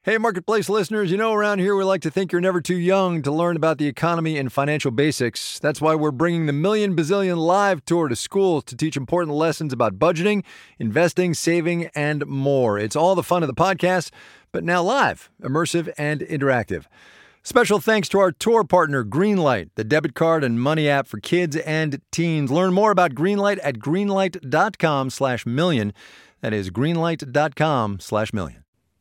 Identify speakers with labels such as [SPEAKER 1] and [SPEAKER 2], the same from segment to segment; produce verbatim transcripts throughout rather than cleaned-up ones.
[SPEAKER 1] Hey, Marketplace listeners, you know around here we like to think you're never too young to learn about the economy and financial basics. That's why we're bringing the Million Bazillion Live Tour to schools to teach important lessons about budgeting, investing, saving, and more. It's all the fun of the podcast, but now live, immersive, and interactive. Special thanks to our tour partner, Greenlight, the debit card and money app for kids and teens. Learn more about Greenlight at greenlight.com slash million. That is greenlight.com slash million.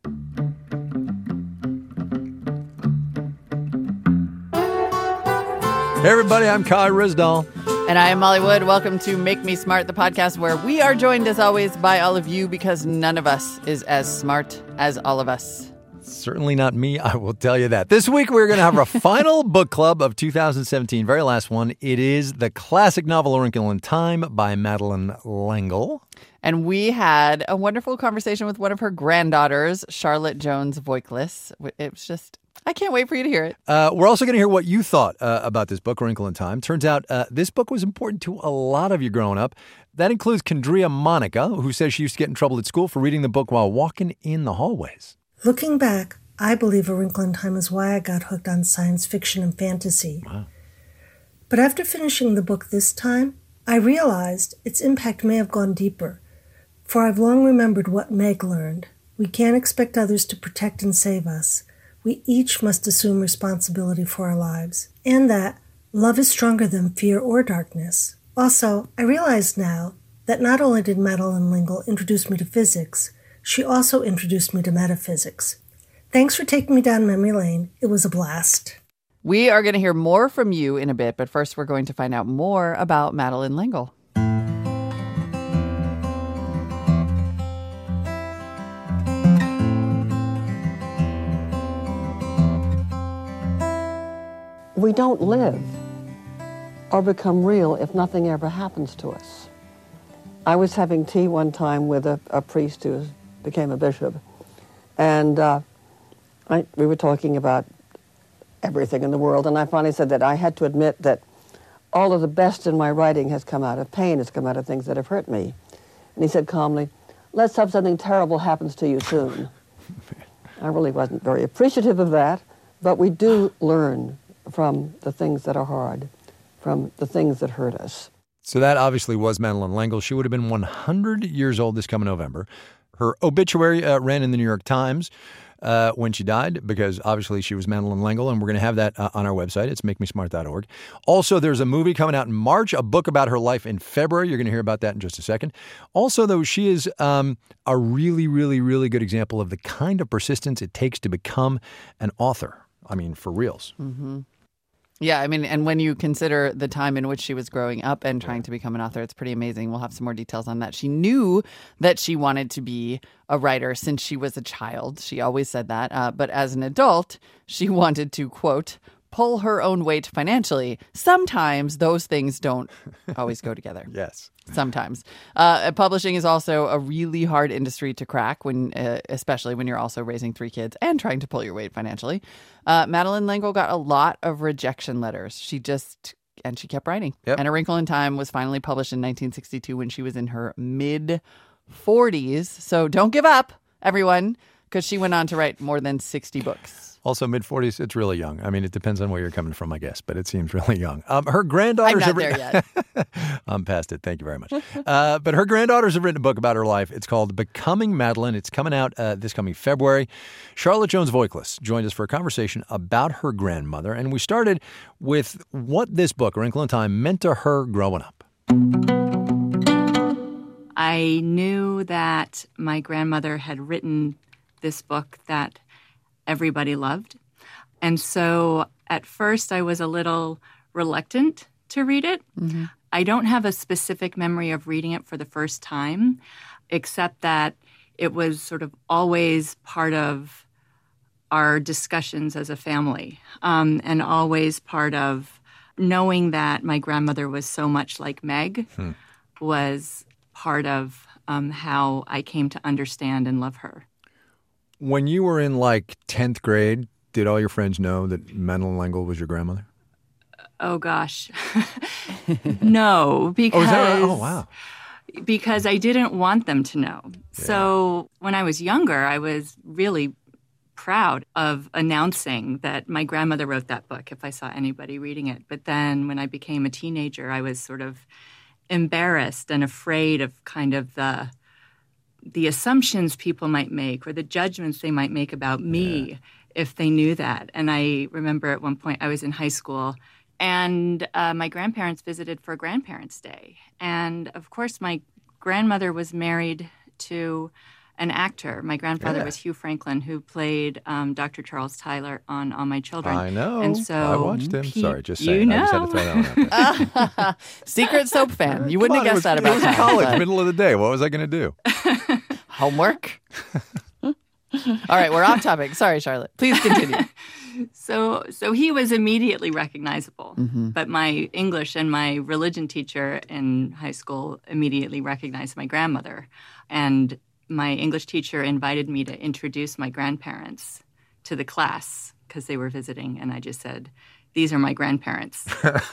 [SPEAKER 1] Hey everybody, I'm Kai Ryssdal.
[SPEAKER 2] And I am Molly Wood. Welcome to Make Me Smart, the podcast where we are joined as always by all of you because none of us is as smart as all of us.
[SPEAKER 1] Certainly not me, I will tell you that. This week we're going to have our final book club of two thousand seventeen, very last one. It is the classic novel A Wrinkle in Time by Madeleine L'Engle.
[SPEAKER 2] And we had a wonderful conversation with one of her granddaughters, Charlotte Jones Voiceless. It was just... I can't wait for you to hear it.
[SPEAKER 1] Uh, we're also going to hear what you thought uh, about this book, A Wrinkle in Time. Turns out uh, this book was important to a lot of you growing up. That includes Kendria Monica, who says she used to get in trouble at school for reading the book while walking in the hallways.
[SPEAKER 3] Looking back, I believe A Wrinkle in Time is why I got hooked on science fiction and fantasy.
[SPEAKER 1] Wow.
[SPEAKER 3] But after finishing the book this time, I realized its impact may have gone deeper. For I've long remembered what Meg learned. We can't expect others to protect and save us. We each must assume responsibility for our lives, and that love is stronger than fear or darkness. Also, I realize now that not only did Madeleine L'Engle introduce me to physics, she also introduced me to metaphysics. Thanks for taking me down memory lane. It was a blast.
[SPEAKER 2] We are going to hear more from you in a bit, but first we're going to find out more about Madeleine L'Engle.
[SPEAKER 4] We don't live or become real if nothing ever happens to us. I was having tea one time with a, a priest who became a bishop, and uh, I, we were talking about everything in the world, and I finally said that I had to admit that all of the best in my writing has come out of pain, has come out of things that have hurt me. And he said calmly, let's hope something terrible happens to you soon. I really wasn't very appreciative of that, but we do learn from the things that are hard, from the things that hurt us.
[SPEAKER 1] So that obviously was Madeleine L'Engle. She would have been one hundred years old this coming November. Her obituary uh, ran in the New York Times uh, when she died, because obviously she was Madeleine L'Engle, and we're going to have that uh, on our website. It's make me smart dot org. Also, there's a movie coming out in March, a book about her life in February. You're going to hear about that in just a second. Also, though, she is um, a really, really, really good example of the kind of persistence it takes to become an author. I mean, for reals.
[SPEAKER 2] Mm-hmm. Yeah, I mean, and when you consider the time in which she was growing up and trying to become an author, it's pretty amazing. We'll have some more details on that. She knew that she wanted to be a writer since she was a child. She always said that. Uh, but as an adult, she wanted to, quote, pull her own weight financially. Sometimes those things don't always go together.
[SPEAKER 1] Yes.
[SPEAKER 2] Sometimes. Uh, publishing is also a really hard industry to crack, when, uh, especially when you're also raising three kids and trying to pull your weight financially. Uh, Madeleine L'Engle got a lot of rejection letters. She just, and she kept writing.
[SPEAKER 1] Yep.
[SPEAKER 2] And A Wrinkle in Time was finally published in nineteen sixty-two when she was in her mid forties. So don't give up, everyone, because she went on to write more than sixty books.
[SPEAKER 1] Also, mid-forties, it's really young. I mean, it depends on where you're coming from, I guess, but it seems really young. Um, her granddaughters
[SPEAKER 2] I'm not
[SPEAKER 1] have
[SPEAKER 2] there
[SPEAKER 1] yet. I'm past it. Thank you very much. Uh, but her granddaughters have written a book about her life. It's called Becoming Madeleine. It's coming out uh, this coming February. Charlotte Jones Voiceless joined us for a conversation about her grandmother, and we started with what this book, A Wrinkle in Time, meant to her growing up.
[SPEAKER 5] I knew that my grandmother had written this book that everybody loved. And so at first I was a little reluctant to read it. Mm-hmm. I don't have a specific memory of reading it for the first time, except that it was sort of always part of our discussions as a family, um, and always part of knowing that my grandmother was so much like Meg hmm. was part of um, how I came to understand and love her.
[SPEAKER 1] When you were in like tenth grade, did all your friends know that Madeleine L'Engle was your grandmother?
[SPEAKER 5] Oh, gosh. No, because...
[SPEAKER 1] Oh, is that right? Oh, wow.
[SPEAKER 5] Because I didn't want them to know. Yeah. So when I was younger, I was really proud of announcing that my grandmother wrote that book if I saw anybody reading it. But then when I became a teenager, I was sort of embarrassed and afraid of kind of the the assumptions people might make or the judgments they might make about me yeah. if they knew that. And I remember at one point I was in high school and uh, my grandparents visited for Grandparents' Day. And of course, my grandmother was married to an actor. My grandfather yeah. was Hugh Franklin, who played um, Doctor Charles Tyler on All My Children.
[SPEAKER 1] I know.
[SPEAKER 5] And so
[SPEAKER 1] I watched him.
[SPEAKER 5] Pete,
[SPEAKER 1] Sorry, just saying.
[SPEAKER 5] You know.
[SPEAKER 1] I just had to throw that one out there.
[SPEAKER 2] Secret soap fan. You wouldn't
[SPEAKER 1] on,
[SPEAKER 2] have guessed
[SPEAKER 1] was,
[SPEAKER 2] that about
[SPEAKER 1] it was
[SPEAKER 2] that.
[SPEAKER 1] college,
[SPEAKER 2] but...
[SPEAKER 1] middle of the day. What was I going to do?
[SPEAKER 2] Homework? All right, we're off topic. Sorry, Charlotte. Please continue.
[SPEAKER 5] So so he was immediately recognizable.
[SPEAKER 2] Mm-hmm.
[SPEAKER 5] But my English and my religion teacher in high school immediately recognized my grandmother. And my English teacher invited me to introduce my grandparents to the class because they were visiting. And I just said, these are my grandparents.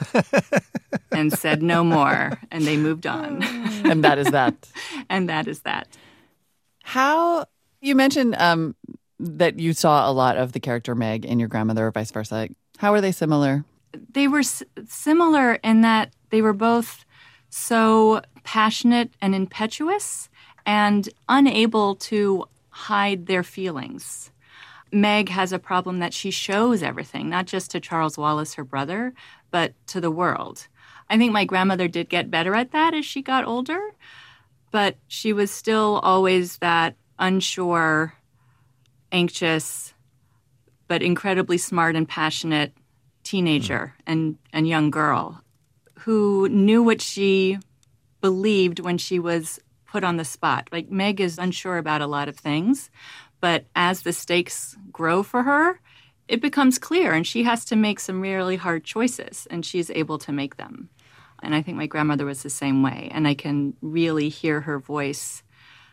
[SPEAKER 5] And said no more. And they moved on.
[SPEAKER 2] And that is that.
[SPEAKER 5] And that is that.
[SPEAKER 2] How, you mentioned um, that you saw a lot of the character Meg in your grandmother or vice versa. How are they similar?
[SPEAKER 5] They were s- similar in that they were both so passionate and impetuous and unable to hide their feelings. Meg has a problem that she shows everything, not just to Charles Wallace, her brother, but to the world. I think my grandmother did get better at that as she got older, but she was still always that unsure, anxious, but incredibly smart and passionate teenager and, and young girl who knew what she believed when she was put on the spot. Like, Meg is unsure about a lot of things, but as the stakes grow for her, it becomes clear, and she has to make some really hard choices, and she's able to make them. And I think my grandmother was the same way, and I can really hear her voice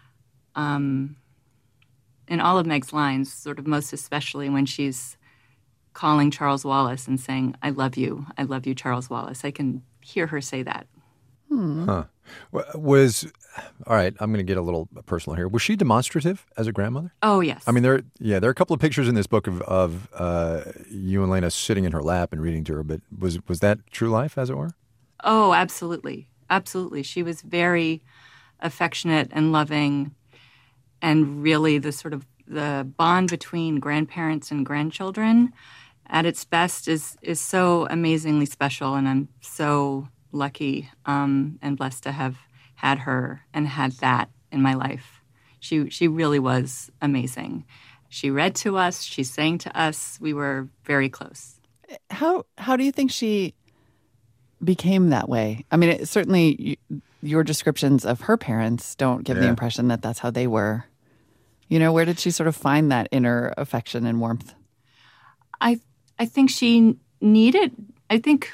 [SPEAKER 5] um, in all of Meg's lines, sort of most especially when she's calling Charles Wallace and saying, I love you, I love you, Charles Wallace. I can hear her say that.
[SPEAKER 2] Hmm.
[SPEAKER 1] Huh. Was, all right, I'm going to get a little personal here. Was she demonstrative as a grandmother?
[SPEAKER 5] Oh, yes.
[SPEAKER 1] I mean, there, yeah, there are a couple of pictures in this book of, of uh, you and Lena sitting in her lap and reading to her, but was was that true life, as it were?
[SPEAKER 5] Oh, absolutely. Absolutely. She was very affectionate and loving, and really the sort of the bond between grandparents and grandchildren at its best is is so amazingly special, and I'm so lucky um, and blessed to have had her and had that in my life. She she really was amazing. She read to us. She sang to us. We were very close.
[SPEAKER 2] How how do you think she became that way? I mean, it, certainly you, your descriptions of her parents don't give
[SPEAKER 1] yeah.
[SPEAKER 2] the impression that that's how they were. You know, where did she sort of find that inner affection and warmth?
[SPEAKER 5] I I think she needed, I think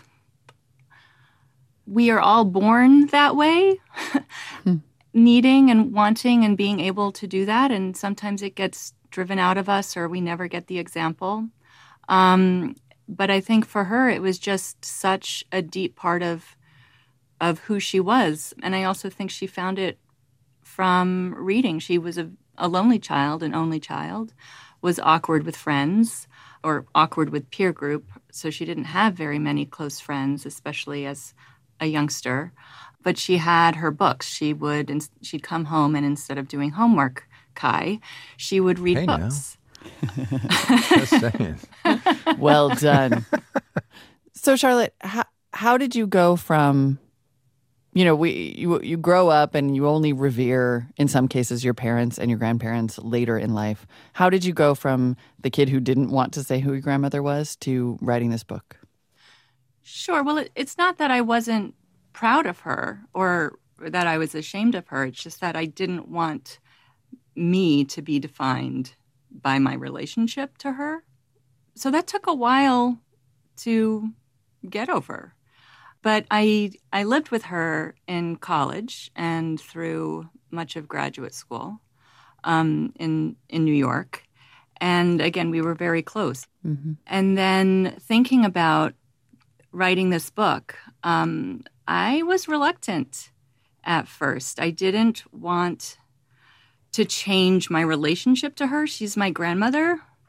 [SPEAKER 5] we are all born that way, hmm. needing and wanting and being able to do that. And sometimes it gets driven out of us or we never get the example. Um, but I think for her, it was just such a deep part of of who she was. And I also think she found it from reading. She was a, a lonely child, an only child, was awkward with friends or awkward with peer group. So she didn't have very many close friends, especially as a youngster, but she had her books. She would, and she'd come home, and instead of doing homework, Kai, she would read
[SPEAKER 1] hey
[SPEAKER 5] books.
[SPEAKER 1] Just saying.
[SPEAKER 2] Well done. So, Charlotte, how how did you go from, you know, we you you grow up and you only revere, in some cases, your parents and your grandparents later in life. How did you go from the kid who didn't want to say who your grandmother was to writing this book?
[SPEAKER 5] Sure. Well, it, it's not that I wasn't proud of her or that I was ashamed of her. It's just that I didn't want me to be defined by my relationship to her. So that took a while to get over. But I I lived with her in college and through much of graduate school um, in in New York. And again, we were very close.
[SPEAKER 2] Mm-hmm.
[SPEAKER 5] And then thinking about writing this book, um, I was reluctant at first. I didn't want to change my relationship to her. She's my grandmother.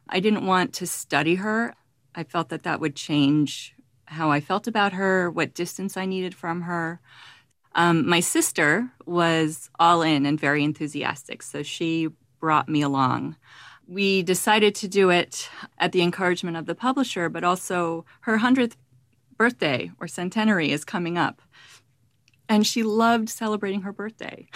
[SPEAKER 5] I didn't want to study her. I felt that that would change how I felt about her, what distance I needed from her. Um, my sister was all in and very enthusiastic, so she brought me along. We decided to do it at the encouragement of the publisher, but also her hundredth birthday or centenary is coming up. And she loved celebrating her birthday.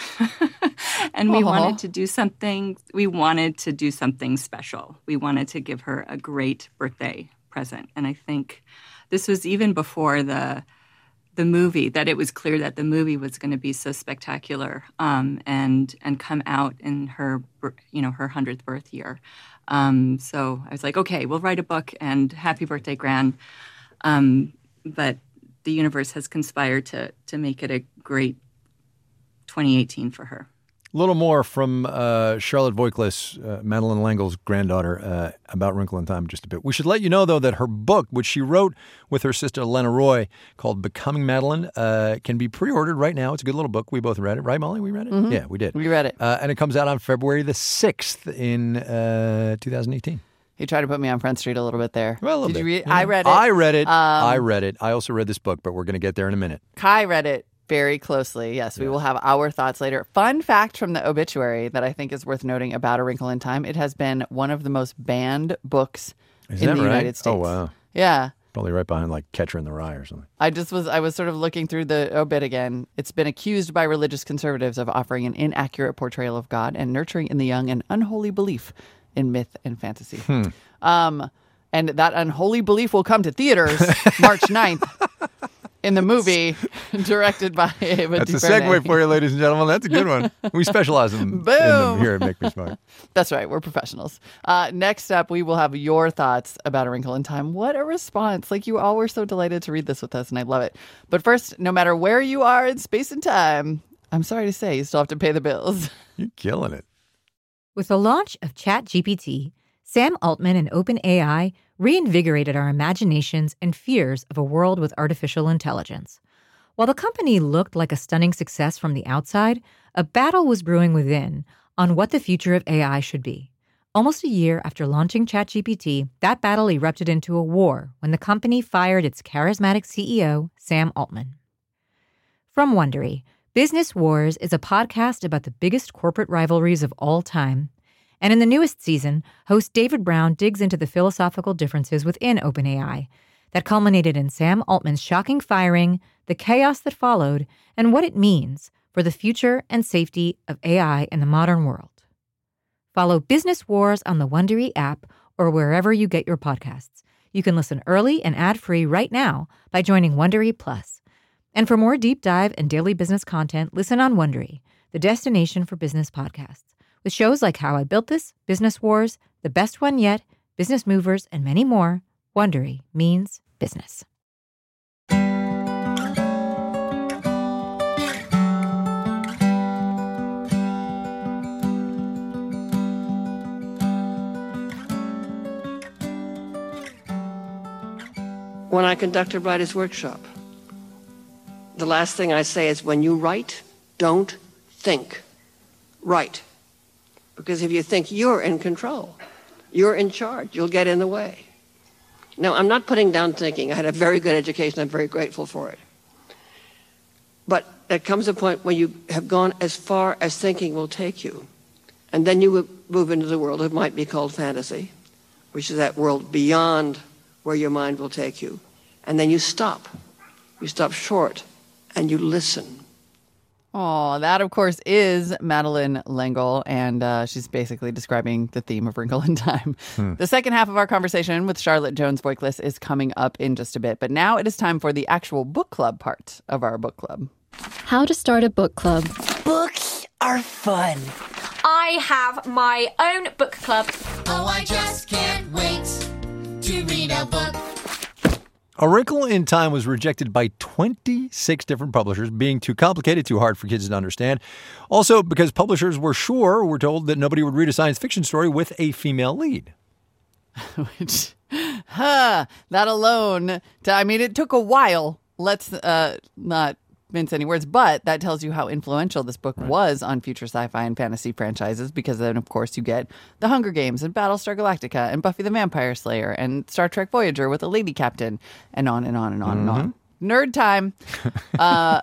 [SPEAKER 5] And we
[SPEAKER 2] Aww.
[SPEAKER 5] wanted to do something, we wanted to do something special. We wanted to give her a great birthday present. And I think this was even before the the movie, that it was clear that the movie was going to be so spectacular um, and and come out in her, you know, her hundredth birth year. Um, so I was like, okay, we'll write a book and happy birthday, Gran. Um, but the universe has conspired to to make it a great twenty eighteen for her.
[SPEAKER 1] A little more from uh, Charlotte Voigtlis, uh, Madeleine L'Engle's granddaughter, uh, about Wrinkle in Time just a bit. We should let you know, though, that her book, which she wrote with her sister Lena Roy, called Becoming Madeleine, uh, can be pre-ordered right now. It's a good little book. We both read it. Right, Molly? We read it?
[SPEAKER 2] Mm-hmm.
[SPEAKER 1] Yeah, we did.
[SPEAKER 2] We read it.
[SPEAKER 1] Uh, and it comes out on February the sixth in uh, two thousand eighteen.
[SPEAKER 2] He tried to put me on Front Street a little bit there.
[SPEAKER 1] Well, a little
[SPEAKER 2] Did
[SPEAKER 1] bit.
[SPEAKER 2] you read it?
[SPEAKER 1] Yeah.
[SPEAKER 2] I read it.
[SPEAKER 1] I read it.
[SPEAKER 2] Um,
[SPEAKER 1] I read it. I also read this book, but we're going to get there in a minute.
[SPEAKER 2] Kai read it very closely. Yes, we will have our thoughts later. Fun fact from the obituary that I think is worth noting about A Wrinkle in Time. It has been one of the most banned books
[SPEAKER 1] Is
[SPEAKER 2] in
[SPEAKER 1] that
[SPEAKER 2] the
[SPEAKER 1] right?
[SPEAKER 2] United States.
[SPEAKER 1] Oh, wow.
[SPEAKER 2] Yeah.
[SPEAKER 1] Probably right behind like Catcher in the Rye or something.
[SPEAKER 2] I just was, I was sort of looking through the obit again. It's been accused by religious conservatives of offering an inaccurate portrayal of God and nurturing in the young an unholy belief in myth and fantasy.
[SPEAKER 1] Hmm.
[SPEAKER 2] Um, and that unholy belief will come to theaters March ninth. In the movie, directed by Ava
[SPEAKER 1] That's
[SPEAKER 2] DuVernay.
[SPEAKER 1] a segue for you, ladies and gentlemen. That's a good one. We specialize in, in them here at Make Me Smart.
[SPEAKER 2] That's right. We're professionals. Uh, next up, we will have your thoughts about A Wrinkle in Time. What a response. Like, you all were so delighted to read this with us, and I love it. But first, no matter where you are in space and time, I'm sorry to say, you still have to pay the bills.
[SPEAKER 1] You're killing it.
[SPEAKER 6] With the launch of ChatGPT, Sam Altman and OpenAI reinvigorated our imaginations and fears of a world with artificial intelligence. While the company looked like a stunning success from the outside, a battle was brewing within on what the future of A I should be. Almost a year after launching ChatGPT, that battle erupted into a war when the company fired its charismatic C E O, Sam Altman. From Wondery, Business Wars is a podcast about the biggest corporate rivalries of all time. And in the newest season, host David Brown digs into the philosophical differences within OpenAI that culminated in Sam Altman's shocking firing, the chaos that followed, and what it means for the future and safety of A I in the modern world. Follow Business Wars on the Wondery app or wherever you get your podcasts. You can listen early and ad-free right now by joining Wondery Plus. And for more deep dive and daily business content, listen on Wondery, the destination for business podcasts. With shows like How I Built This, Business Wars, The Best One Yet, Business Movers, and many more, Wondery means business.
[SPEAKER 4] When I conduct a writer's workshop, the last thing I say is, when you write, don't think. Write. Because if you think you're in control, you're in charge, you'll get in the way. Now, I'm not putting down thinking. I had a very good education. I'm very grateful for it. But there comes a point when you have gone as far as thinking will take you, and then you move into the world that might be called fantasy, which is that world beyond where your mind will take you. And then you stop. You stop short, and you listen.
[SPEAKER 2] Oh, that, of course, is Madeleine L'Engle, and uh, she's basically describing the theme of Wrinkle in Time. Hmm. The second half of our conversation with Charlotte Jones Voigtlis is coming up in just a bit, but now it is time for the actual book club part of our book club.
[SPEAKER 7] How to start a book club.
[SPEAKER 8] Books are fun.
[SPEAKER 9] I have my own book club.
[SPEAKER 10] Oh, I just can't wait to read a book.
[SPEAKER 1] A Wrinkle in Time was rejected by twenty-six different publishers, being too complicated, too hard for kids to understand. Also, because publishers were sure, were told that nobody would read a science fiction story with a female lead.
[SPEAKER 2] Which, huh, that alone, I mean, it took a while. Let's uh, not mince any words, but that tells you how influential this book right. was on future sci-fi and fantasy franchises, because then, of course, you get The Hunger Games and Battlestar Galactica and Buffy the Vampire Slayer and Star Trek Voyager with a lady captain, and on and on and on mm-hmm. and on. Nerd time. Uh,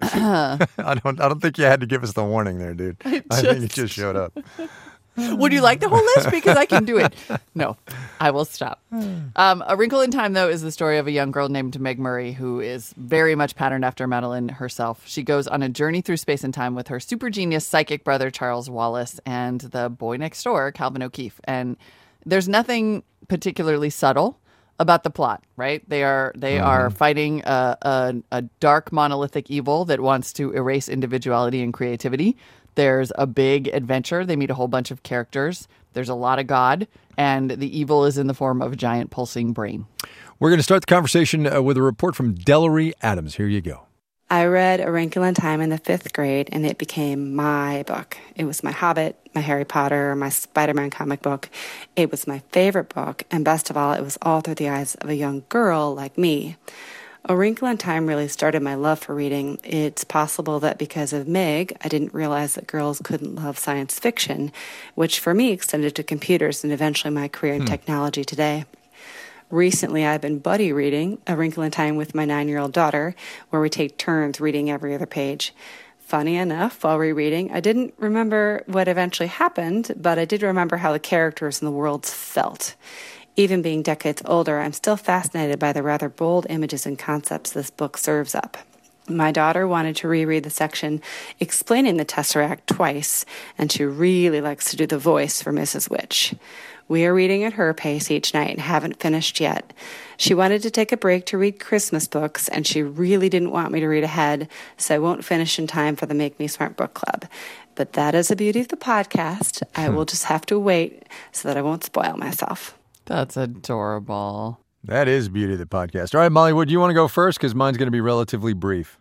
[SPEAKER 1] I don't I don't think you had to give us the warning there, dude. I, just, I think it just showed up.
[SPEAKER 2] Would you like the whole list? Because I can do it. No, I will stop. Um, A Wrinkle in Time, though, is the story of a young girl named Meg Murray, who is very much patterned after Madeline herself. She goes on a journey through space and time with her super genius psychic brother, Charles Wallace, and the boy next door, Calvin O'Keefe. And there's nothing particularly subtle about the plot, right? They are they mm-hmm. are fighting a, a, a dark monolithic evil that wants to erase individuality and creativity. There's a big adventure. They meet a whole bunch of characters. There's a lot of God, and the evil is in the form of a giant pulsing brain.
[SPEAKER 1] We're going to start the conversation uh, with a report from Delary Adams. Here you go.
[SPEAKER 11] I read A Wrinkle in Time in the fifth grade, and it became my book. It was my Hobbit, my Harry Potter, my Spider-Man comic book. It was my favorite book, and best of all, it was all through the eyes of a young girl like me. A Wrinkle in Time really started my love for reading. It's possible that because of Meg, I didn't realize that girls couldn't love science fiction, which for me extended to computers and eventually my career in hmm. technology today. Recently, I've been buddy reading A Wrinkle in Time with my nine-year-old daughter, where we take turns reading every other page. Funny enough, while rereading, I didn't remember what eventually happened, but I did remember how the characters and the worlds felt. Even being decades older, I'm still fascinated by the rather bold images and concepts this book serves up. My daughter wanted to reread the section explaining the Tesseract twice, and she really likes to do the voice for Missus Witch. We are reading at her pace each night and haven't finished yet. She wanted to take a break to read Christmas books, and she really didn't want me to read ahead, so I won't finish in time for the Make Me Smart book club. But that is the beauty of the podcast. I will just have to wait so that I won't spoil myself.
[SPEAKER 2] That's adorable.
[SPEAKER 1] That is beauty of the podcast. All right, Molly, would you want to go first? Because mine's going to be relatively brief.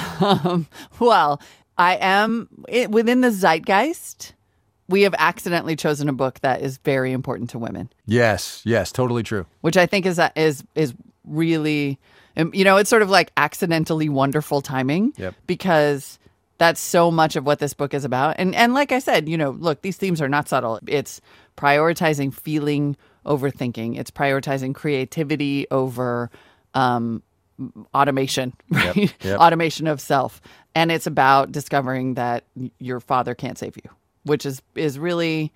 [SPEAKER 2] Um, well, I am it, within the zeitgeist. We have accidentally chosen a book that is very important to women.
[SPEAKER 1] Yes, yes, totally true.
[SPEAKER 2] Which I think is is is really, you know, it's sort of like accidentally wonderful timing.
[SPEAKER 1] Yep.
[SPEAKER 2] Because that's so much of what this book is about. And and like I said, you know, look, these themes are not subtle. It's prioritizing feeling over thinking. It's prioritizing creativity over um, automation, right?
[SPEAKER 1] Yep, yep.
[SPEAKER 2] Automation of self. And it's about discovering that your father can't save you, which is, is really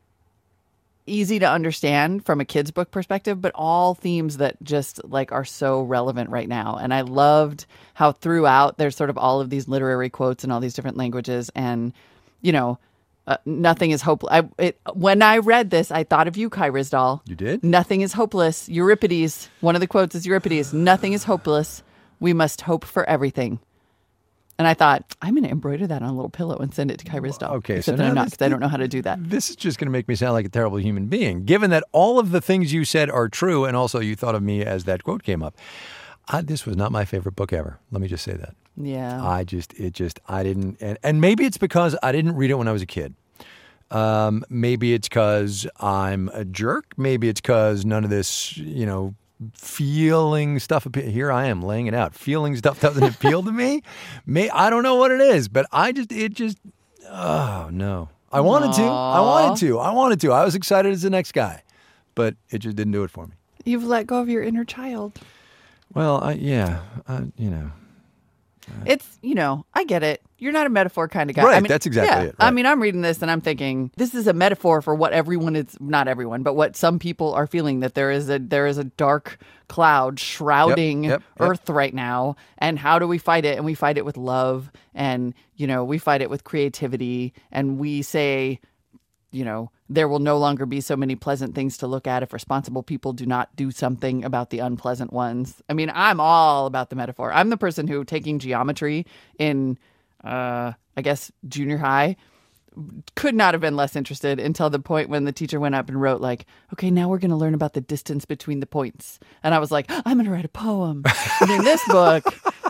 [SPEAKER 2] easy to understand from a kid's book perspective, but all themes that just like are so relevant right now. And I loved how throughout there's sort of all of these literary quotes in all these different languages. And, you know, Uh, nothing is hopeless. I, it, when I read this, I thought of you, Kai Rizdal.
[SPEAKER 1] You did?
[SPEAKER 2] Nothing is hopeless. Euripides. One of the quotes is Euripides. Nothing is hopeless. We must hope for everything. And I thought, I'm going to embroider that on a little pillow and send it to Kai Rizdal.
[SPEAKER 1] Okay,
[SPEAKER 2] Except
[SPEAKER 1] so
[SPEAKER 2] that I'm not,
[SPEAKER 1] this,
[SPEAKER 2] because I don't know how to do that.
[SPEAKER 1] This is just going to make me sound like a terrible human being, given that all of the things you said are true, and also you thought of me as that quote came up. I, this was not my favorite book ever. Let me just say that.
[SPEAKER 2] Yeah.
[SPEAKER 1] I just, it just, I didn't, and, and maybe it's because I didn't read it when I was a kid. Um, maybe it's because I'm a jerk. Maybe it's because none of this, you know, feeling stuff. Here I am laying it out. Feeling stuff doesn't appeal to me. May I don't know what it is, but I just, it just, oh no. I wanted Aww. to. I wanted to. I wanted to. I was excited as the next guy, but it just didn't do it for me.
[SPEAKER 2] You've let go of your inner child.
[SPEAKER 1] Well, I, yeah, I, you know. Uh,
[SPEAKER 2] it's, you know, I get it. You're not a metaphor kind of guy.
[SPEAKER 1] Right,
[SPEAKER 2] I mean,
[SPEAKER 1] that's exactly
[SPEAKER 2] yeah,
[SPEAKER 1] it. Right.
[SPEAKER 2] I mean, I'm reading this and I'm thinking, this is a metaphor for what everyone is, not everyone, but what some people are feeling, that there is a there is a dark cloud shrouding
[SPEAKER 1] yep, yep, yep.
[SPEAKER 2] Earth right now. And how do we fight it? And we fight it with love. And, you know, we fight it with creativity. And we say, you know, there will no longer be so many pleasant things to look at if responsible people do not do something about the unpleasant ones. I mean, I'm all about the metaphor. I'm the person who, taking geometry in, uh, I guess, junior high, could not have been less interested until the point when the teacher went up and wrote, like, okay, now we're going to learn about the distance between the points. And I was like, I'm going to write a poem. And in this book,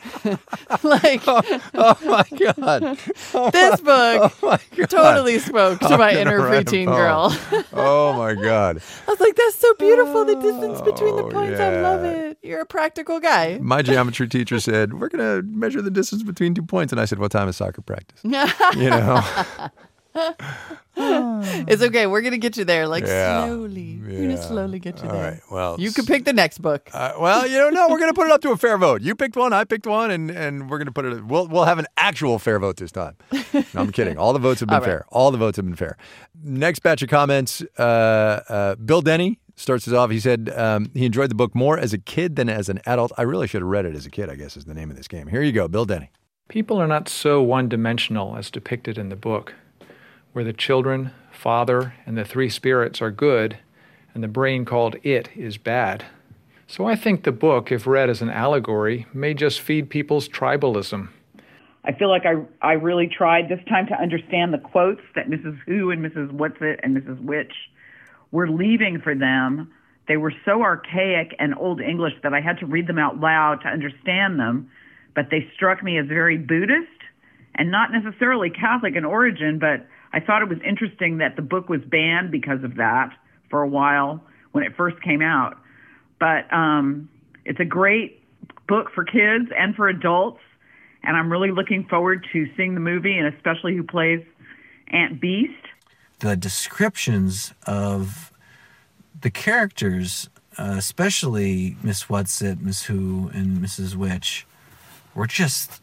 [SPEAKER 2] like,
[SPEAKER 1] oh, oh my God. Oh
[SPEAKER 2] this book
[SPEAKER 1] oh my God.
[SPEAKER 2] totally spoke to
[SPEAKER 1] I'm
[SPEAKER 2] my
[SPEAKER 1] gonna
[SPEAKER 2] inner
[SPEAKER 1] write a
[SPEAKER 2] preteen
[SPEAKER 1] poem.
[SPEAKER 2] girl.
[SPEAKER 1] Oh my God.
[SPEAKER 2] I was like, that's so beautiful, the distance between the
[SPEAKER 1] Oh,
[SPEAKER 2] points. I love
[SPEAKER 1] yeah.
[SPEAKER 2] it. You're a practical guy.
[SPEAKER 1] My geometry teacher said, we're going to measure the distance between two points. And I said, what time is soccer practice? You know?
[SPEAKER 2] It's okay. We're going to get you there, like
[SPEAKER 1] Yeah.
[SPEAKER 2] slowly. We're going
[SPEAKER 1] Yeah.
[SPEAKER 2] to slowly get you
[SPEAKER 1] All
[SPEAKER 2] there.
[SPEAKER 1] right. Well,
[SPEAKER 2] You can pick the next book.
[SPEAKER 1] Uh, well, you don't know. We're going to put it up to a fair vote. You picked one, I picked one, and, and we're going to put it. We'll we'll have an actual fair vote this time. No, I'm kidding. All the votes have been
[SPEAKER 2] All right.
[SPEAKER 1] fair. All the votes have been fair. Next batch of comments. Uh, uh, Bill Denny starts us off. He said um, he enjoyed the book more as a kid than as an adult. I really should have read it as a kid, I guess is the name of this game. Here you go, Bill Denny.
[SPEAKER 12] People are not so one-dimensional as depicted in the book, where the children, father, and the three spirits are good, and the brain called it is bad. So I think the book, if read as an allegory, may just feed people's tribalism.
[SPEAKER 13] I feel like I I really tried this time to understand the quotes that Missus Who and Missus What's-It and Missus Which were leaving for them. They were so archaic and Old English that I had to read them out loud to understand them, but they struck me as very Buddhist and not necessarily Catholic in origin, but I thought it was interesting that the book was banned because of that for a while when it first came out. But um, it's a great book for kids and for adults, and I'm really looking forward to seeing the movie, and especially who plays Aunt Beast.
[SPEAKER 14] The descriptions of the characters, uh, especially Miss What's-It, Miss Who, and Missus Which, were just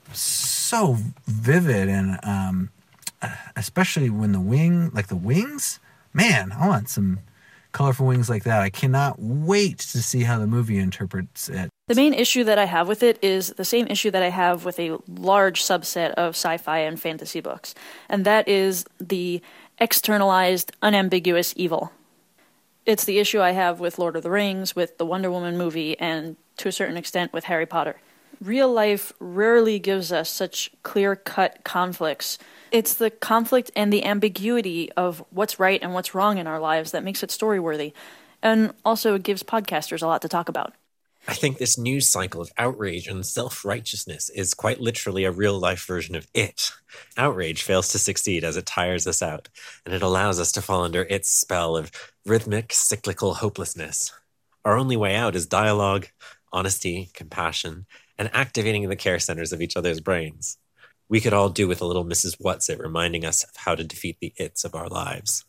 [SPEAKER 14] so vivid, and um, especially when the wing, like the wings, man, I want some colorful wings like that. I cannot wait to see how the movie interprets it.
[SPEAKER 15] The main issue that I have with it is the same issue that I have with a large subset of sci-fi and fantasy books, and that is the externalized, unambiguous evil. It's the issue I have with Lord of the Rings, with the Wonder Woman movie, and to a certain extent with Harry Potter. Real life rarely gives us such clear-cut conflicts. It's the conflict and the ambiguity of what's right and what's wrong in our lives that makes it story-worthy, and also it gives podcasters a lot to talk about.
[SPEAKER 16] I think this news cycle of outrage and self-righteousness is quite literally a real-life version of it. Outrage fails to succeed as it tires us out, and it allows us to fall under its spell of rhythmic, cyclical hopelessness. Our only way out is dialogue, honesty, compassion, and activating the care centers of each other's brains. We could all do with a little Missus What's-It reminding us of how to defeat the its of our lives.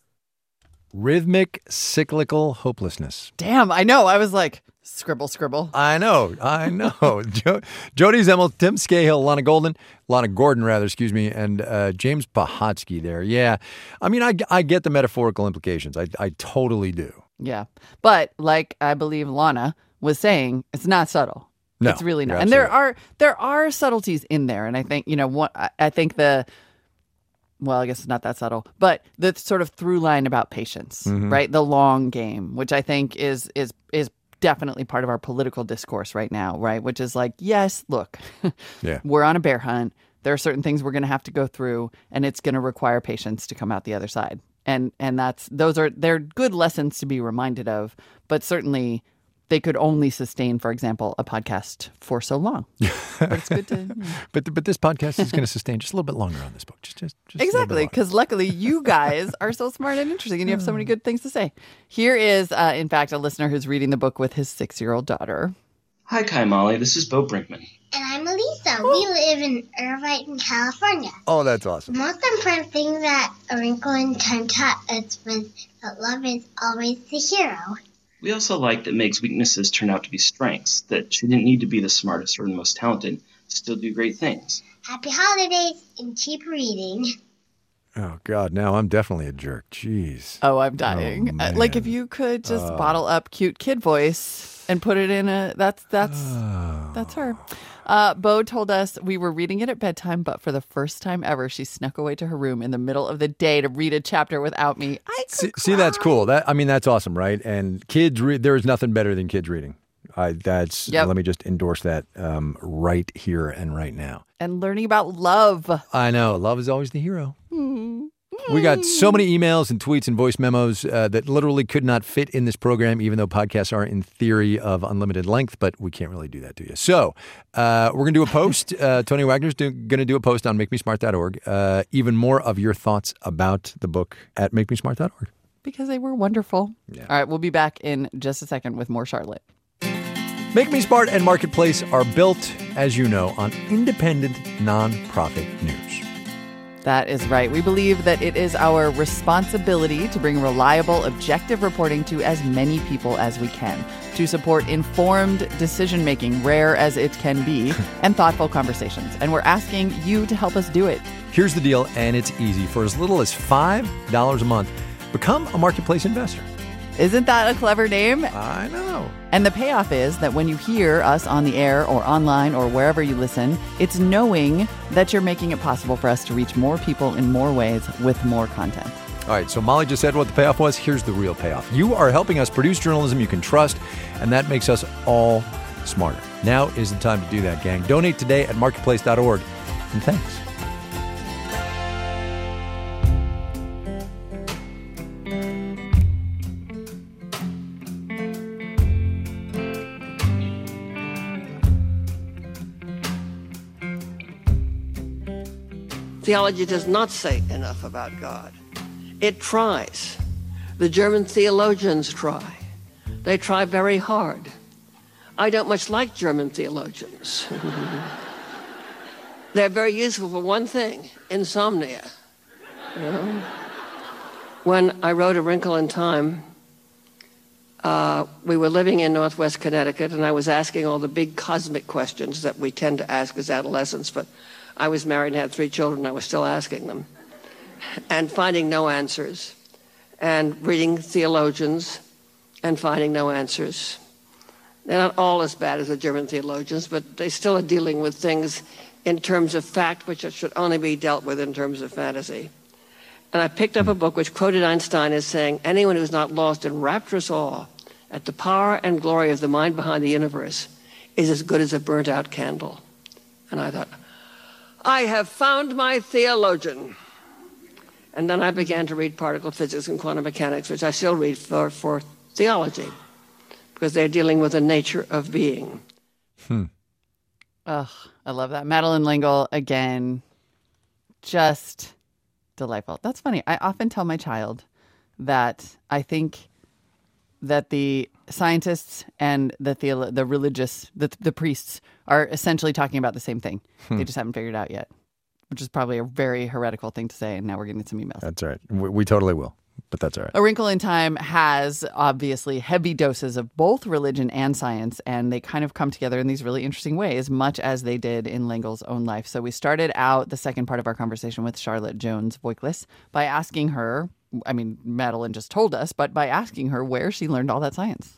[SPEAKER 1] Rhythmic, cyclical hopelessness.
[SPEAKER 2] Damn, I know. I was like, scribble, scribble.
[SPEAKER 1] I know, I know. jo- Jody Zemmel, Tim Scahill, Lana Golden, Lana Gordon, rather, excuse me, and uh, James Pahotsky there. Yeah, I mean, I, I get the metaphorical implications. I, I totally do.
[SPEAKER 2] Yeah. But like I believe Lana was saying, it's not subtle.
[SPEAKER 1] No,
[SPEAKER 2] it's really not.
[SPEAKER 1] you're
[SPEAKER 2] And there
[SPEAKER 1] absolutely
[SPEAKER 2] are there are subtleties in there. And I think, you know, what I, I think the well, I guess it's not that subtle, but the sort of through line about patience,
[SPEAKER 1] Mhm.
[SPEAKER 2] right? The long game, which I think is is is definitely part of our political discourse right now, right? Which is like, yes, look,
[SPEAKER 1] Yeah.
[SPEAKER 2] we're on a bear hunt. There are certain things we're going to have to go through, and it's going to require patience to come out the other side. And and that's those are they're good lessons to be reminded of, but certainly they could only sustain, for example, a podcast for so long. But it's good to you know.
[SPEAKER 1] But but this podcast is going to sustain just a little bit longer on this book. Just just, just a little bit
[SPEAKER 2] Exactly,
[SPEAKER 1] longer.
[SPEAKER 2] because luckily you guys are so smart and interesting, and you have so many good things to say. Here is, uh, in fact, a listener who's reading the book with his six-year-old daughter.
[SPEAKER 17] Hi, Kai Molly. This is Bo Brinkman.
[SPEAKER 18] And I'm Elisa. We live in Irvine, California.
[SPEAKER 1] Oh, that's awesome.
[SPEAKER 18] The most important thing that A Wrinkle in Time taught us was that love is always the hero.
[SPEAKER 17] We also like that Meg's weaknesses turned out to be strengths, that she didn't need to be the smartest or the most talented to still do great things.
[SPEAKER 18] Happy holidays and keep reading.
[SPEAKER 1] Oh, God, now I'm definitely a jerk. Jeez.
[SPEAKER 2] Oh, I'm dying.
[SPEAKER 1] Oh,
[SPEAKER 2] Uh, like if you could just
[SPEAKER 1] Oh.
[SPEAKER 2] bottle up cute kid voice and put it in a that's that's that's her. Uh, Bo told us we were reading it at bedtime, but for the first time ever, she snuck away to her room in the middle of the day to read a chapter without me. I could
[SPEAKER 1] See, see, that's cool. That I mean, that's awesome, right? And kids read. There is nothing better than kids reading. I that's.
[SPEAKER 2] Yep.
[SPEAKER 1] Let me just endorse that um, right here and right now.
[SPEAKER 2] and learning about love.
[SPEAKER 1] I know love is always the hero.
[SPEAKER 2] Mm.
[SPEAKER 1] We got so many emails and tweets and voice memos uh, that literally could not fit in this program, even though podcasts are in theory of unlimited length, but we can't really do that to you. So uh, we're going to do a post. Uh, Tony Wagner's going to do a post on make me smart dot org. Uh, even more of your thoughts about the book at make me smart dot org.
[SPEAKER 2] Because they were wonderful.
[SPEAKER 1] Yeah.
[SPEAKER 2] All right, we'll be back in just a second with more Charlotte.
[SPEAKER 1] Make Me Smart and Marketplace are built, as you know, on independent, nonprofit news.
[SPEAKER 2] That is right. We believe that it is our responsibility to bring reliable, objective reporting to as many people as we can, to support informed decision-making, rare as it can be, and thoughtful conversations. And we're asking you to help us do it.
[SPEAKER 1] Here's the deal, and it's easy. For as little as five dollars a month, become a Marketplace investor.
[SPEAKER 2] Isn't that a clever name?
[SPEAKER 1] I know.
[SPEAKER 2] And the payoff is that when you hear us on the air or online or wherever you listen, it's knowing that you're making it possible for us to reach more people in more ways with more content.
[SPEAKER 1] All right, so Molly just said what the payoff was. Here's the real payoff. You are helping us produce journalism you can trust, and that makes us all smarter. Now is the time to do that, gang. Donate today at marketplace dot org. And thanks.
[SPEAKER 4] Theology does not say enough about God. It tries. The German theologians try. They try very hard. I don't much like German theologians. They're very useful for one thing, insomnia. You know? When I wrote A Wrinkle in Time, uh, we were living in Northwest Connecticut, and I was asking all the big cosmic questions that we tend to ask as adolescents, but I was married and had three children. I was still asking them and finding no answers, and reading theologians and finding no answers. They're not all as bad as the German theologians, but they still are dealing with things in terms of fact which should only be dealt with in terms of fantasy. And I picked up a book which quoted Einstein as saying, anyone who's not lost in rapturous awe at the power and glory of the mind behind the universe is as good as a burnt-out candle. And I thought, I have found my theologian. And then I began to read particle physics and quantum mechanics, which I still read for, for theology, because they're dealing with the nature of being.
[SPEAKER 1] Hmm.
[SPEAKER 2] Ugh, I love that. Madeleine L'Engle, again, just delightful. That's funny. I often tell my child that I think that the scientists and the theolo- the religious, the, the priests are essentially talking about the same thing. Hmm. They just haven't figured it out yet, which is probably a very heretical thing to say. And now we're getting some emails.
[SPEAKER 1] That's all right. We, we totally will, but that's all right.
[SPEAKER 2] A Wrinkle in Time has obviously heavy doses of both religion and science, and they kind of come together in these really interesting ways, much as they did in L'Engle's own life. So we started out the second part of our conversation with Charlotte Jones Voikless by asking her, I mean, Madeleine just told us, but by asking her where she learned all that science.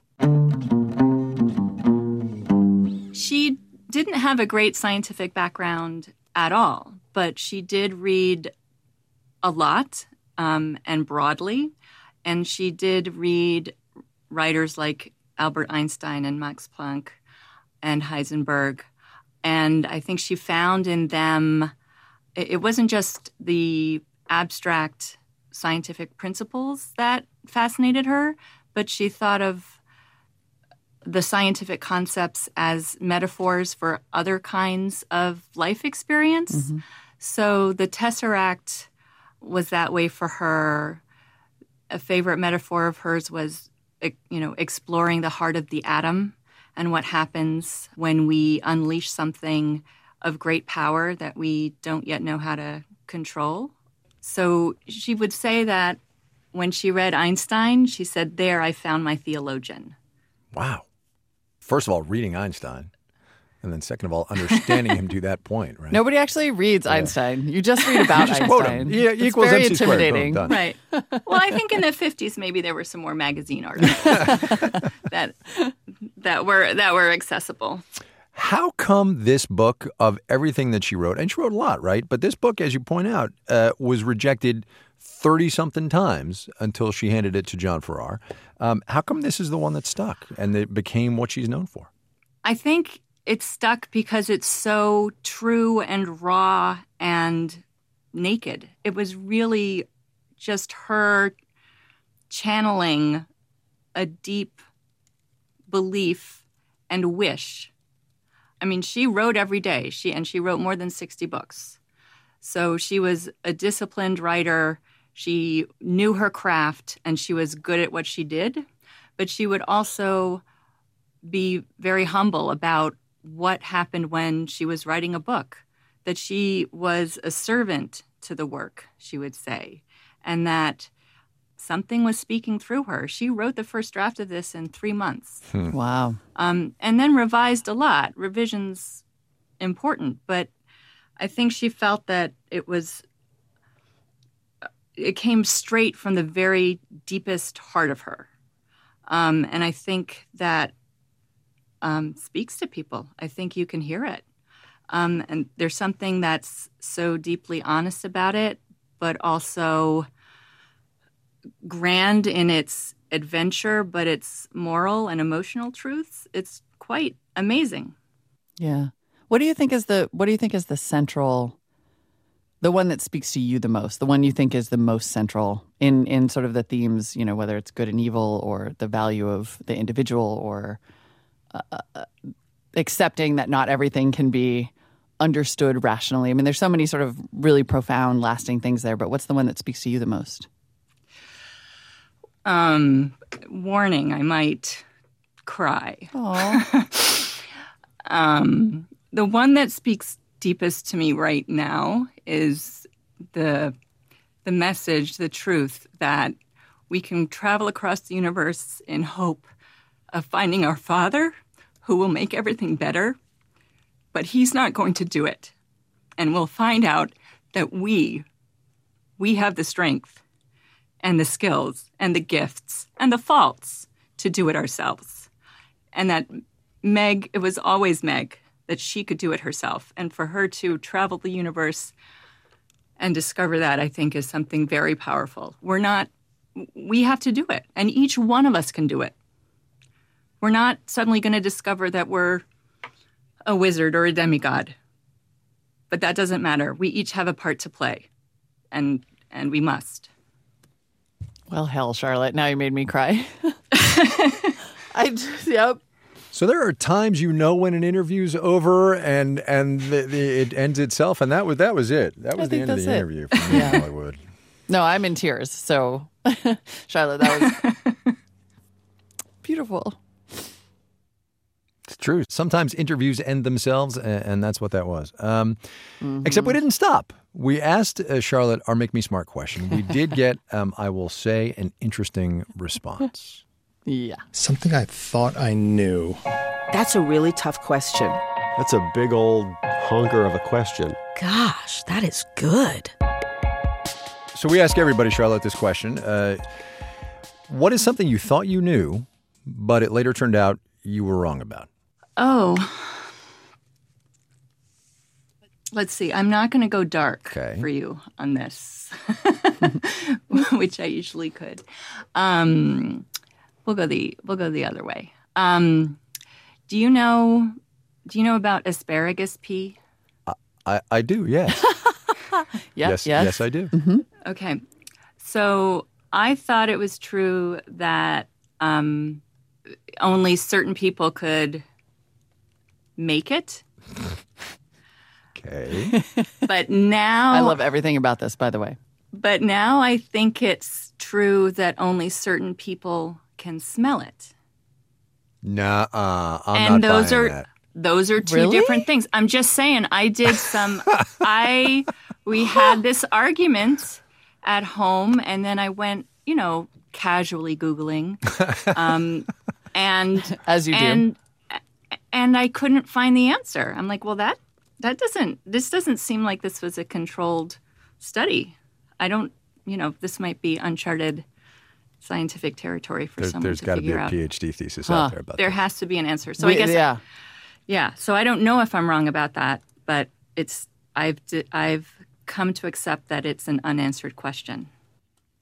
[SPEAKER 5] She didn't have a great scientific background at all, but she did read a lot um, and broadly, and she did read writers like Albert Einstein and Max Planck and Heisenberg, and I think she found in them, it wasn't just the abstract scientific principles that fascinated her, but she thought of the scientific concepts as metaphors for other kinds of life experience. Mm-hmm. So the Tesseract was that way for her. A favorite metaphor of hers was, you know, exploring the heart of the atom and what happens when we unleash something of great power that we don't yet know how to control. So she would say that when she read Einstein, she said, there, I found my theologian.
[SPEAKER 1] Wow. First of all, reading Einstein, and then second of all, understanding him to that point, right?
[SPEAKER 2] Nobody actually reads yeah. Einstein. You just read about
[SPEAKER 1] you just
[SPEAKER 2] Einstein.
[SPEAKER 1] Yeah,
[SPEAKER 2] it's
[SPEAKER 1] equals
[SPEAKER 2] very
[SPEAKER 1] M C
[SPEAKER 2] intimidating.
[SPEAKER 1] Squared. Boom,
[SPEAKER 5] right. Well, I think in the fifties, maybe there were some more magazine articles that that were that were accessible.
[SPEAKER 1] How come this book, of everything that she wrote, and she wrote a lot, right? But this book, as you point out, uh, was rejected thirty-something times until she handed it to John Farrar. Um, how come this is the one that stuck and it became what she's known for?
[SPEAKER 5] I think it's stuck because it's so true and raw and naked. It was really just her channeling a deep belief and wish. I mean, she wrote every day. She and she wrote more than sixty books. So she was a disciplined writer. She knew her craft and she was good at what she did. But she would also be very humble about what happened when she was writing a book, that she was a servant to the work, she would say, and that something was speaking through her. She wrote the first draft of this in three months.
[SPEAKER 2] Hmm. Wow.
[SPEAKER 5] Um, and then revised a lot. Revision's important, but I think she felt that it was, it came straight from the very deepest heart of her. Um, and I think that um, speaks to people. I think you can hear it. Um, and there's something that's so deeply honest about it, but also grand in its adventure, but its moral and emotional truths. It's quite amazing.
[SPEAKER 2] Yeah. What do you think is the what do you think is the central, the one that speaks to you the most, the one you think is the most central in, in sort of the themes, you know, whether it's good and evil or the value of the individual or uh, uh, accepting that not everything can be understood rationally? I mean, there's so many sort of really profound, lasting things there, but what's the one that speaks to you the most?
[SPEAKER 5] Um, warning, I might cry.
[SPEAKER 2] Aww.
[SPEAKER 5] um, the one that speaks deepest to me right now is the the message, the truth that we can travel across the universe in hope of finding our Father who will make everything better, but he's not going to do it. And we'll find out that we, we have the strength and the skills and the gifts and the faults to do it ourselves. And that Meg, it was always Meg, that she could do it herself. And for her to travel the universe and discover that, I think, is something very powerful. We're not, we have to do it. And each one of us can do it. We're not suddenly going to discover that we're a wizard or a demigod. But that doesn't matter. We each have a part to play. And and we must.
[SPEAKER 2] Well, hell, Charlotte, now you made me cry. I, yep.
[SPEAKER 1] So there are times you know when an interview's over and and the, the, it ends itself, and that was that was it. That was
[SPEAKER 2] I
[SPEAKER 1] the
[SPEAKER 2] think
[SPEAKER 1] end of the
[SPEAKER 2] that's it.
[SPEAKER 1] interview for me in Hollywood.
[SPEAKER 2] No, I'm in tears. So, Charlotte, that was beautiful.
[SPEAKER 1] It's true. Sometimes interviews end themselves, and, and that's what that was. Um,
[SPEAKER 2] Mm-hmm.
[SPEAKER 1] Except we didn't stop. We asked uh, Charlotte our Make Me Smart question. We did get, um, I will say, an interesting response.
[SPEAKER 2] Yeah.
[SPEAKER 19] Something I thought I knew.
[SPEAKER 20] That's a really tough question.
[SPEAKER 21] That's a big old honker of a question.
[SPEAKER 20] Gosh, that is good.
[SPEAKER 1] So we ask everybody, Charlotte, this question. Uh, what is something you thought you knew, but it later turned out you were wrong about?
[SPEAKER 5] Oh. Let's see. I'm not going to go dark
[SPEAKER 1] okay.
[SPEAKER 5] for you on this, which I usually could. Um, we'll go the we'll go the other way. Um, do you know do you know about asparagus pea?
[SPEAKER 1] I, I, I do. Yes.
[SPEAKER 2] Yep,
[SPEAKER 1] yes.
[SPEAKER 2] yes.
[SPEAKER 1] Yes, I do.
[SPEAKER 2] Mm-hmm.
[SPEAKER 5] Okay. So I thought it was true that um, only certain people could make it.
[SPEAKER 1] Okay.
[SPEAKER 5] But now...
[SPEAKER 2] I love everything about this, by the way.
[SPEAKER 5] But now I think it's true that only certain people can smell it.
[SPEAKER 1] Nah, uh, I'm
[SPEAKER 5] and
[SPEAKER 1] not
[SPEAKER 5] those
[SPEAKER 1] buying
[SPEAKER 5] are
[SPEAKER 1] that.
[SPEAKER 5] those are two
[SPEAKER 2] Really?
[SPEAKER 5] different things. I'm just saying, I did some... I... We had this argument at home, and then I went, you know, casually Googling. Um, and
[SPEAKER 2] As you do.
[SPEAKER 5] and, And I couldn't find the answer. I'm like, well, that that doesn't, this doesn't seem like this was a controlled study. I don't, you know, this might be uncharted scientific territory for
[SPEAKER 1] There,
[SPEAKER 5] someone
[SPEAKER 1] there's
[SPEAKER 5] to
[SPEAKER 1] got to be
[SPEAKER 5] figure
[SPEAKER 1] a
[SPEAKER 5] out.
[SPEAKER 1] PhD thesis
[SPEAKER 2] Huh.
[SPEAKER 1] out there about
[SPEAKER 5] There
[SPEAKER 1] this.
[SPEAKER 5] has to be an answer. So
[SPEAKER 2] We-
[SPEAKER 5] I guess,
[SPEAKER 2] yeah.
[SPEAKER 5] yeah. So I don't know if I'm wrong about that, but it's, I've, d- I've come to accept that it's an unanswered question.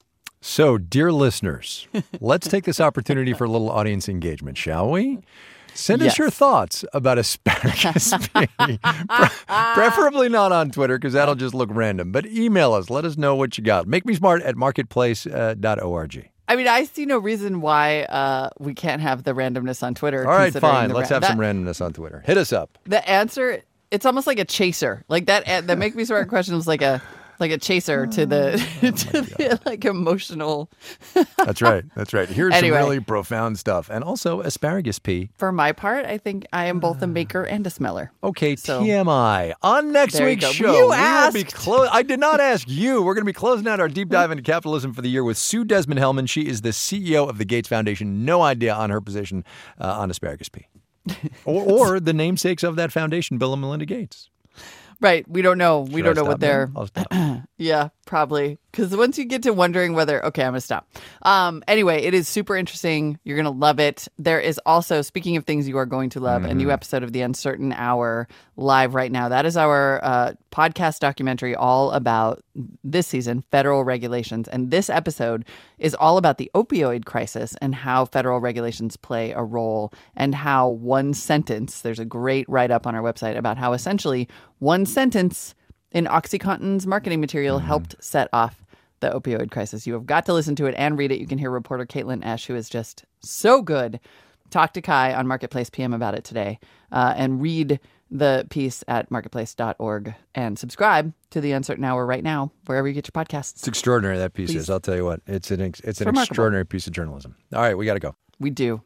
[SPEAKER 1] So, dear listeners, let's take this opportunity for a little audience engagement, shall we? Send
[SPEAKER 2] Yes.
[SPEAKER 1] us your thoughts about asparagus pea. Pre- preferably not on Twitter because that'll just look random. But email us. Let us know what you got. Make me smart at marketplace dot org.
[SPEAKER 2] I mean, I see no reason why uh, we can't have the randomness on Twitter.
[SPEAKER 1] All right,
[SPEAKER 2] considering
[SPEAKER 1] fine.
[SPEAKER 2] the
[SPEAKER 1] Let's
[SPEAKER 2] ra-
[SPEAKER 1] have
[SPEAKER 2] that,
[SPEAKER 1] some randomness on Twitter. Hit us up.
[SPEAKER 2] The answer, it's almost like a chaser. Like that, uh, the Make Me Smart question was like a like a chaser to the to the like emotional.
[SPEAKER 1] That's right. That's right. Here's
[SPEAKER 2] Anyway.
[SPEAKER 1] some really profound stuff. And also asparagus pea.
[SPEAKER 2] For my part, I think I am both a maker and a smeller.
[SPEAKER 1] Okay,
[SPEAKER 2] So-
[SPEAKER 1] T M I. On next
[SPEAKER 2] There you
[SPEAKER 1] week's
[SPEAKER 2] go.
[SPEAKER 1] show,
[SPEAKER 2] You
[SPEAKER 1] we will be
[SPEAKER 2] asked.
[SPEAKER 1] clo- I did not ask you. We're going to be closing out our deep dive into capitalism for the year with Sue Desmond-Hellman. She is the C E O of the Gates Foundation. No idea on her position uh, on asparagus pea. or, or the namesakes of that foundation, Bill and Melinda Gates.
[SPEAKER 2] Right. We don't know. We
[SPEAKER 1] Should
[SPEAKER 2] don't
[SPEAKER 1] I
[SPEAKER 2] know what
[SPEAKER 1] stop
[SPEAKER 2] they're.
[SPEAKER 1] now? I'll stop.
[SPEAKER 2] Yeah, probably. Because once you get to wondering whether, okay, I'm going to stop. Um, anyway, it is super interesting. You're going to love it. There is also, speaking of things you are going to love, a new
[SPEAKER 1] Mhm.
[SPEAKER 2] episode of The Uncertain Hour live right now. That is our uh, podcast documentary all about this season, federal regulations. And this episode is all about the opioid crisis and how federal regulations play a role and how one sentence, there's a great write-up on our website about how essentially one sentence in OxyContin's marketing material helped set off the opioid crisis. You have got to listen to it and read it. You can hear reporter Caitlin Esch, who is just so good, talk to Kai on Marketplace P M about it today, uh, and read the piece at marketplace dot org and subscribe to The Uncertain Hour right now, wherever you get your podcasts.
[SPEAKER 1] It's extraordinary, that piece
[SPEAKER 2] Please.
[SPEAKER 1] is. I'll tell you what. It's an, ex- it's an
[SPEAKER 2] remarkable.
[SPEAKER 1] extraordinary piece of journalism. All right, we got to go.
[SPEAKER 2] We do.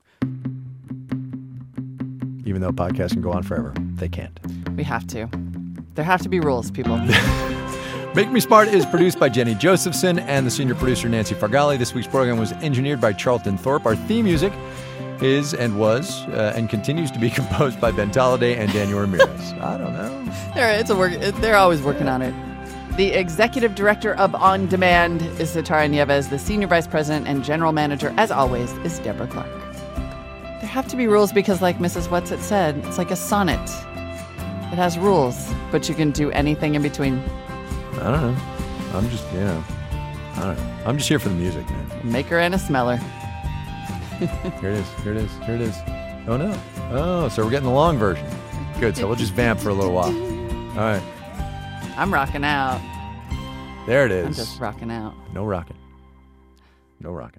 [SPEAKER 1] Even though podcasts can go on forever, they can't.
[SPEAKER 2] We have to. There have to be rules, people.
[SPEAKER 1] Make Me Smart is produced by Jenny Josephson and the senior producer Nancy Fargali. This week's program was engineered by Charlton Thorpe. Our theme music is and was uh, and continues to be composed by Ben Tolliday and Daniel Ramirez. I don't know.
[SPEAKER 2] They're, it's a work, they're always working on it. The executive director of On Demand is Satara Nieves. The senior vice president and general manager, as always, is Deborah Clark. There have to be rules because, like Missus Whatsit said, it's like a sonnet. It has rules, but you can do anything in between.
[SPEAKER 1] I don't know. I'm just, you know, I don't know. I'm just here for the music, man.
[SPEAKER 2] Maker and a smeller.
[SPEAKER 1] Here it is. Here it is. Here it is. Oh, no. Oh, so we're getting the long version. Good. So we'll just vamp for a little while. All right.
[SPEAKER 2] I'm rocking out.
[SPEAKER 1] There it is.
[SPEAKER 2] I'm just rocking out.
[SPEAKER 1] No rocking. No rocking.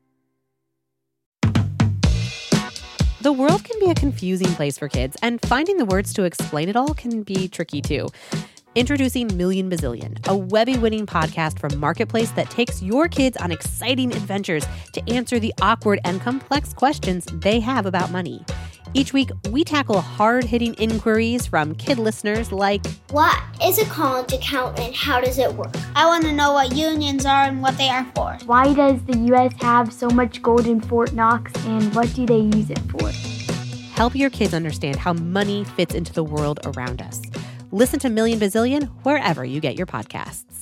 [SPEAKER 3] The world can be a confusing place for kids, and finding the words to explain it all can be tricky too. Introducing Million Bazillion, a Webby-winning podcast from Marketplace that takes your kids on exciting adventures to answer the awkward and complex questions they have about money. Each week, we tackle hard-hitting inquiries from kid listeners like,
[SPEAKER 18] What is a college account and how does it work? I want to know what unions are and what they are for.
[SPEAKER 22] Why does the U S have so much gold in Fort Knox, and what do they use it for?
[SPEAKER 3] help your kids understand how money fits into the world around us. Listen to Million Bazillion wherever you get your podcasts.